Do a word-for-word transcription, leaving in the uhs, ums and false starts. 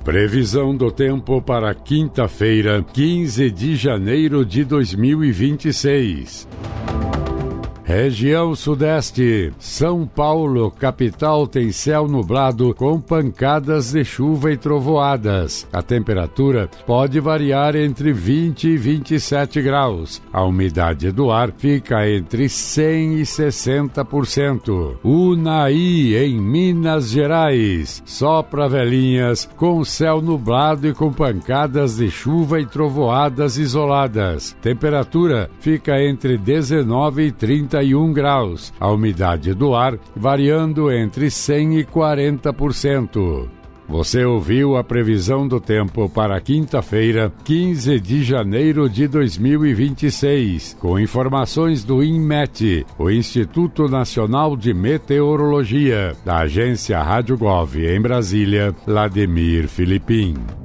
Previsão do tempo para quinta-feira, quinze de janeiro de dois mil e vinte e seis. Região Sudeste, São Paulo, capital, tem céu nublado com pancadas de chuva e trovoadas. A temperatura pode variar entre vinte e vinte e sete graus. A umidade do ar fica entre cem e sessenta por cento. Unai, em Minas Gerais, sopra velhinhas com céu nublado e com pancadas de chuva e trovoadas isoladas. Temperatura fica entre dezenove e trinta e um graus, a umidade do ar variando entre cem e quarenta por cento. Você ouviu a previsão do tempo para quinta-feira, quinze de janeiro de dois mil e vinte e seis, com informações do INMET, o Instituto Nacional de Meteorologia, da agência Rádio Gov em Brasília, Vladimir Filipim.